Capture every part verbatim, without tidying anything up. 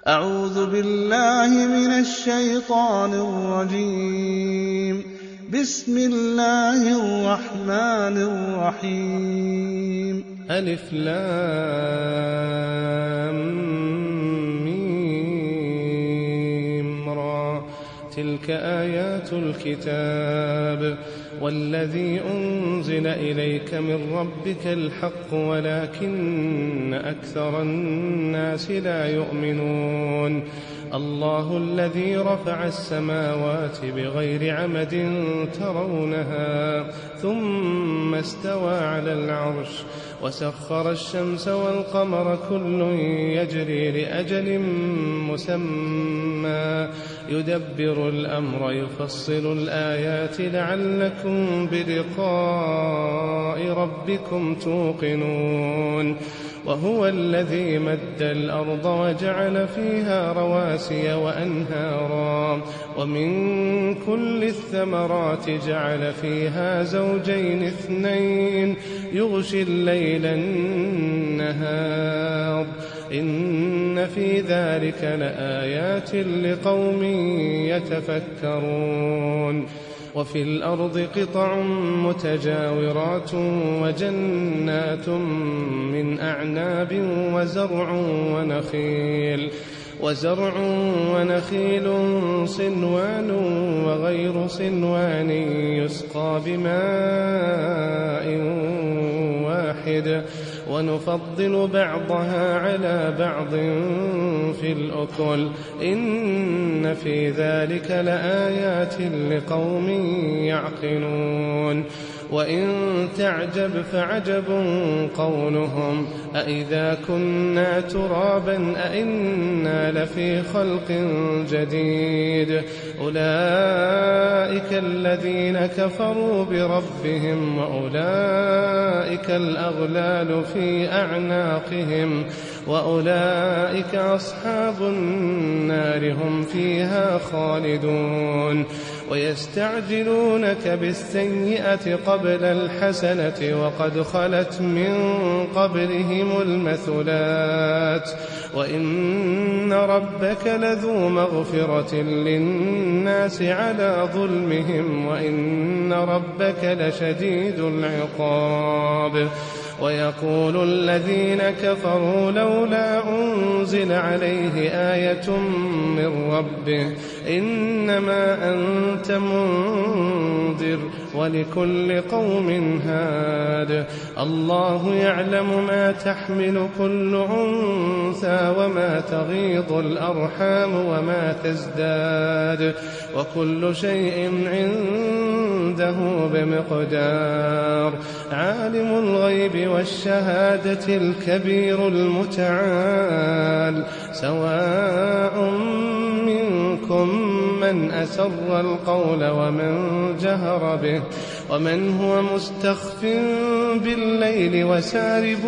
أعوذ بالله من الشيطان الرجيم. بسم الله الرحمن الرحيم. ألف لام ميم را. تلك آيات الكتاب والذي أنزل إليك من ربك الحق ولكن أكثر الناس لا يؤمنون. الله الذي رفع السماوات بغير عمد ترونها ثم استوى على العرش وسخر الشمس والقمر كل يجري لأجل مسمى يدبر الأمر يفصل الآيات لعلكم بلقاء ربكم توقنون. وهو الذي مد الأرض وجعل فيها رواسي وأنهارا ومن كل الثمرات جعل فيها زوجين اثنين يغشي الليل النهار إن في ذلك لآيات لقوم يتفكرون. وفي الأرض قطع متجاورات وجنات من أعناب وزرع ونخيل وزرع ونخيل صنوان وغير صنوان يسقى بماء واحد ونفضل بعضها على بعض في الأكل إن في ذلك لآيات لقوم يعقلون. وإن تعجب فعجب قولهم أإذا كنا ترابا أإنا لفي خلق جديد أولئك الذين كفروا بربهم وأولئك الأغلال في أعناقهم وأولئك أصحاب النار هم فيها خالدون. ويستعجلونك بالسيئة قبل الحسنة وقد خلت من قبلهم المثلات وإن ربك لذو مغفرة للناس على ظلمهم وإن ربك لشديد العقاب. ويقول الذين كفروا لولا أنزل عليه آية من ربه إنما أنت منذر ولكل قوم هاد. الله يعلم ما تحمل كل أنثى وما تغيض الأرحام وما تزداد وكل شيء عنده بمقدار. عالم الغيب والشهادة الكبير المتعال سواء منكم من أسر القول ومن جهر به ومن هو مستخف بالليل وسارب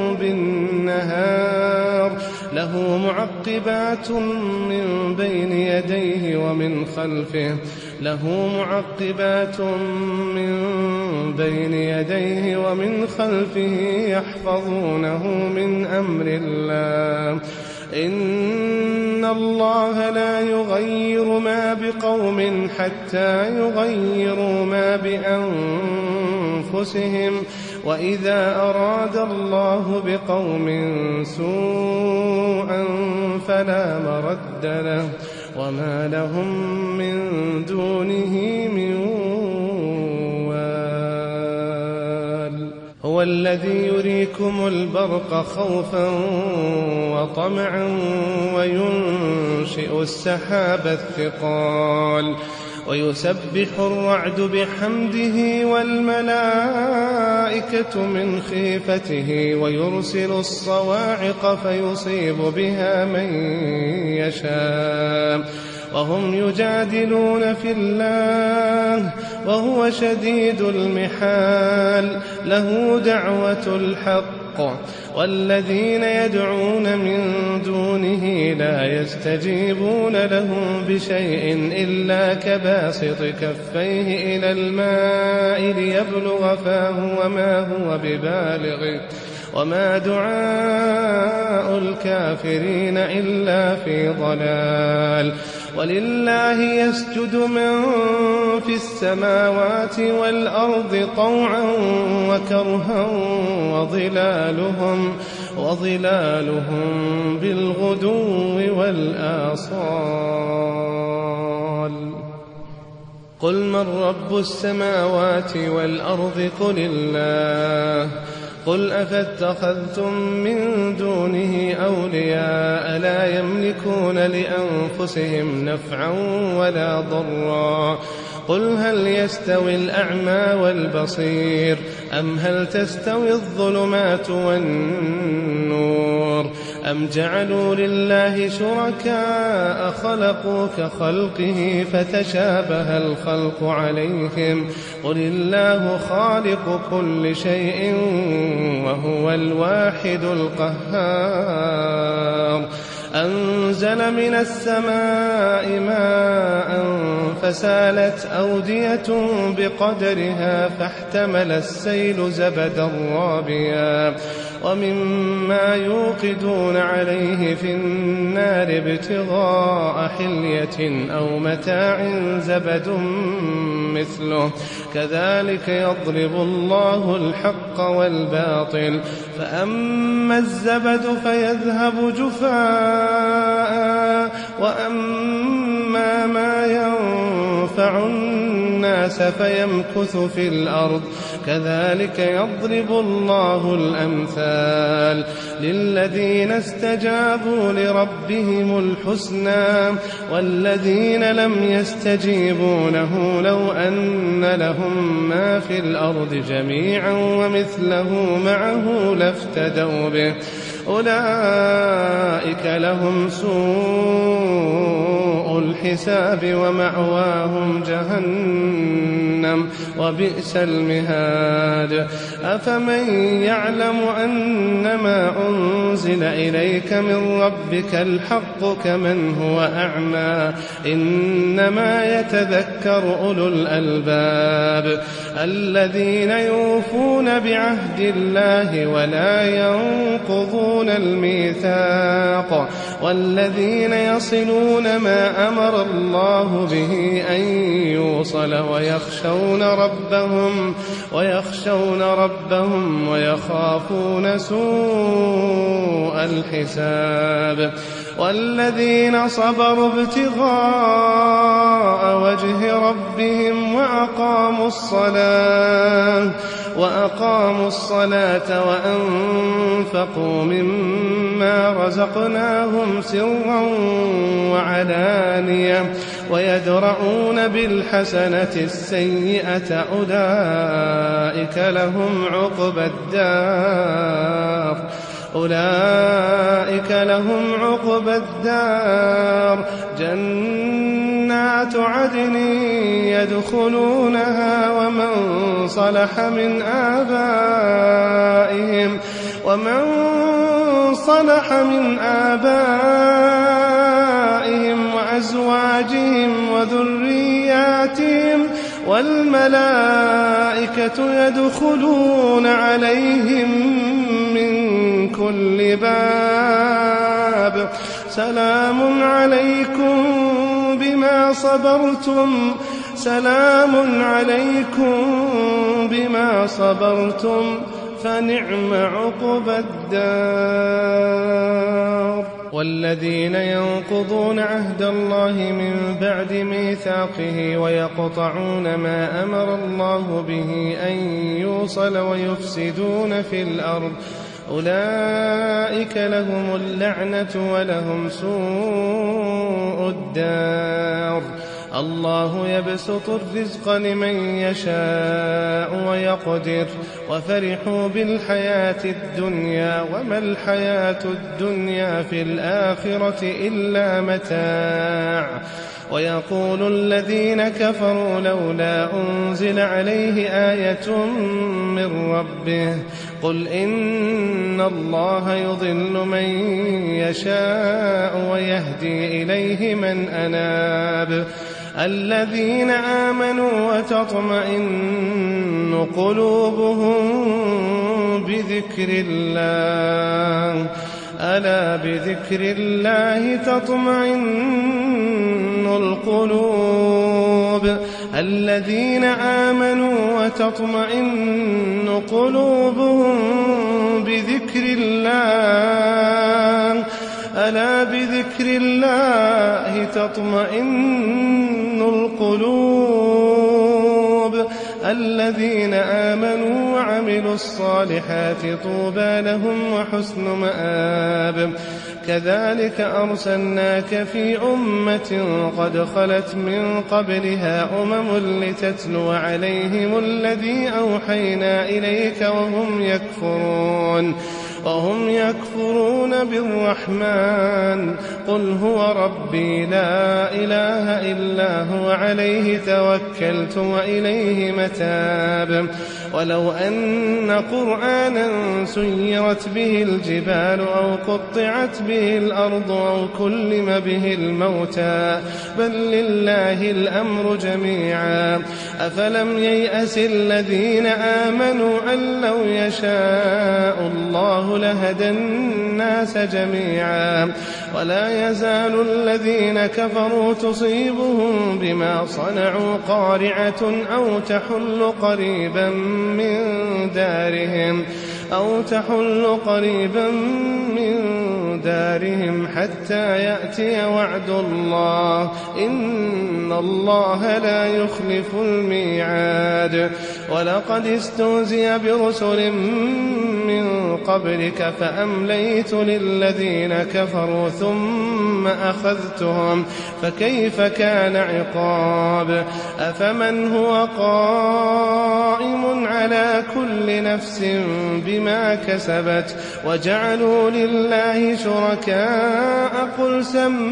بالنهار له معقبات من بين يديه ومن خلفه له معقبات من بين يديه ومن خلفه يحفظونه من أمر الله إن الله لا يغير ما بقوم حتى يغيروا ما بأنفسهم وإذا أراد الله بقوم سوءا فلا مرد له وما لهم من دونه من وال. هو الذي يريكم البرق خوفا وطمعا وينشئ السحاب الثقال ويسبح الرعد بحمده والملائكة من خيفته ويرسل الصواعق فيصيب بها من يشاء وهم يجادلون في الله وهو شديد المحال له دعوة الحق والذين يدعون من دونه لا يستجيبون لهم بشيء إلا كباسط كفيه إلى الماء ليبلغ فاه وما هو ببالغه وما دعاء الكافرين إلا في ضلال. ولله يسجد من في السماوات والأرض طوعا وكرها وظلالهم, وظلالهم بالغدو والآصال. قل من رب السماوات والأرض قل الله. قل أفاتخذتم من دونه أولياء لا يملكون لأنفسهم نفعا ولا ضرا. قل هل يستوي الأعمى والبصير أم هل تستوي الظلمات والنور أم جعلوا لله شركاء خلقوا كخلقه فتشابه الخلق عليهم. قل الله خالق كل شيء وهو الواحد القهار. أنزل من السماء ماء فسالت أودية بقدرها فاحتمل السيل زبدا رابيا ومما يوقدون عليه في النار ابتغاء حلية أو متاع زبد مثله كذلك يضرب الله الحق والباطل. فأما الزبد فيذهب جفاء وأما ما ينفع الناس فيمكث في الأرض كذلك يضرب الله الأمثال. للذين استجابوا لربهم الحسنى والذين لم يستجيبوا له لو أن لهم ما في الأرض جميعا ومثله معه لافتدوا به أولئك لهم سوء الحساب ومأواهم جهنم وبئس المهاد. أفمن يعلم أنما أنزل إليك من ربك الحق كمن هو أعمى إنما يتذكر أولو الألباب الذين يوفون بعهد الله ولا ينقضون الميثاق والذين يصلون ما أمر الله به أن يوصل ويخشون ربهم ويخشون ربهم ويخافون سوء الحساب. والذين صبروا ابتغاء وجه ربهم وأقاموا الصلاة وأقاموا الصلاة وأنفقوا مما رزقناهم سرا وعلانية ويدرؤون بالحسنة السيئة أولئك لهم عقبى الدار أولئك لهم عقبى الدار جنات عدن يدخلونها ومن صلح من آبائهم ومن صلح من آبائهم وأزواجهم وذرياتهم والملائكة يدخلون عليهم من كل باب سلام عليكم بما صبرتم سلام عليكم بما صبرتم فنعم عقبى الدار. والذين ينقضون عهد الله من بعد ميثاقه ويقطعون ما أمر الله به أن يوصل ويفسدون في الأرض أولئك لهم اللعنة ولهم سوء الدار. الله يبسط الرزق لمن يشاء ويقدر وفرحوا بالحياة الدنيا وما الحياة الدنيا في الآخرة إلا متاع. ويقول الذين كفروا لولا أنزل عليه آية من ربه قل إن الله يضل من يشاء ويهدي إليه من أناب الذين آمنوا وتطمئن قلوبهم بذكر الله ألا بذكر الله تطمئن القلوب الذين آمنوا وتطمئن قلوبهم بذكر الله ألا بذكر الله تطمئن القلوب الذين آمنوا وعملوا الصالحات طوبى لهم وحسن مآب كذلك أرسلناك في أمة قد خلت من قبلها أمم لتتلو عليهم الذي أوحينا إليك وهم يكفرون وهم يكفرون بالرحمن قل هو ربي لا إله إلا هو عليه توكلت وإليه متاب ولو أن قرآنا سيرت به الجبال أو قطعت به الأرض أو كلم به الموتى بل لله الأمر جميعا أفلم ييأس الذين آمنوا أن لو يشاء الله لهدى الناس جميعا ولا يزال الذين كفروا تصيبهم بما صنعوا قارعة أو تحل قريبا من دارهم أو تحل قريبا من دارهم حتى يأتي وعد الله إن الله لا يخلف الميعاد ولقد استهزئ برسل من قبلك فأمليت للذين كفروا ثم أخذتهم فكيف كان عقاب أفمن هو قائم على كل نفس بما كسبت وجعلوا لله شركاء قل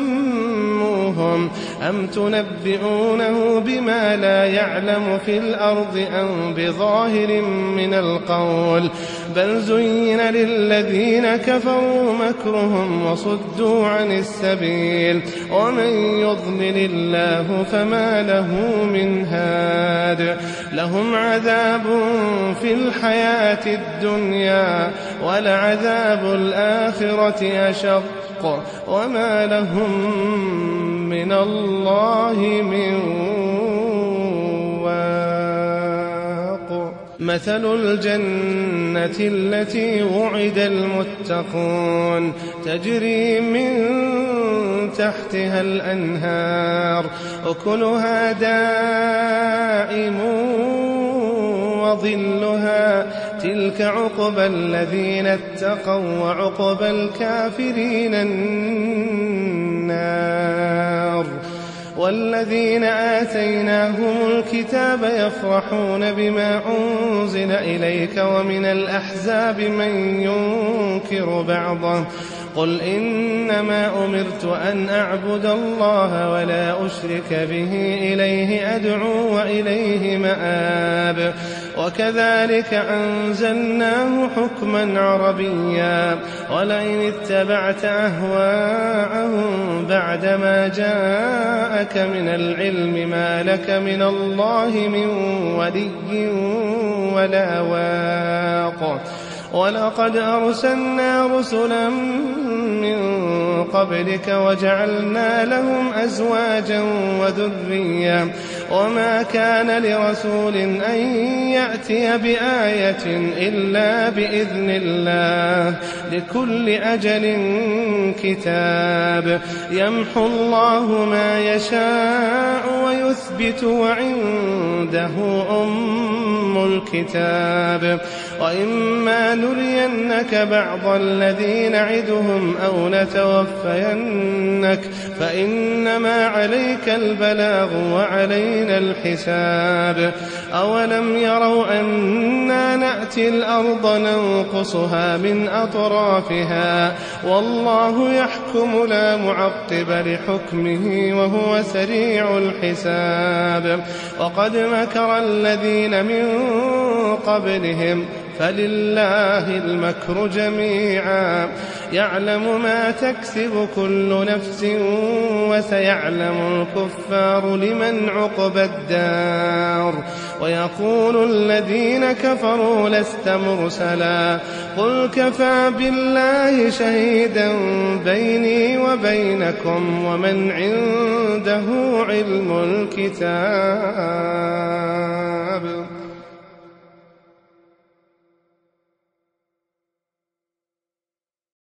سموهم أم تنبئونه بما لا يعلم في الأرض أم بظاهر من القول بل زين للذين كفروا مكرهم وصدوا عن السبيل ومن يضلل الله فما له من هاد لهم عذاب في الحياة الدنيا ولعذاب الآخرة أشق وما لهم من الله من واق مثل الجنة التي وعد المتقون تجري من تحتها الأنهار أكلها دائم وظلها تلك عقبى الذين اتقوا وعقبى الكافرين النار والذين آتيناهم الكتاب يفرحون بما أنزل إليك ومن الأحزاب من ينكر بعضه قل إنما أمرت أن أعبد الله ولا أشرك به إليه أدعو وإليه مآب وكذلك أنزلناه حكما عربيا ولئن اتبعت أهواءهم بعدما جاءك من العلم ما لك من الله من ولي ولا واق ولقد أرسلنا رسلا من قبلك وجعلنا لهم أزواجا وذريا وما كان لرسول أن يأتي بآية إلا بإذن الله لكل أجل كتاب يمحو الله ما يشاء ويثبت وعنده أم الكتاب وإما نرينك بعض الذي نعدهم أو نتوفينك فإنما عليك البلاغ وعلينا الحساب أولم يروا أنا نأتي الأرض ننقصها من أطرافها والله يحكم لا معقب لحكمه وهو سريع الحساب وقد مكر الذين من قبلهم فلله المكر جميعا يعلم ما تكسب كل نفس وسيعلم الكفار لمن عقبى الدار ويقول الذين كفروا لست مرسلا قل كفى بالله شهيدا بيني وبينكم ومن عنده علم الكتاب.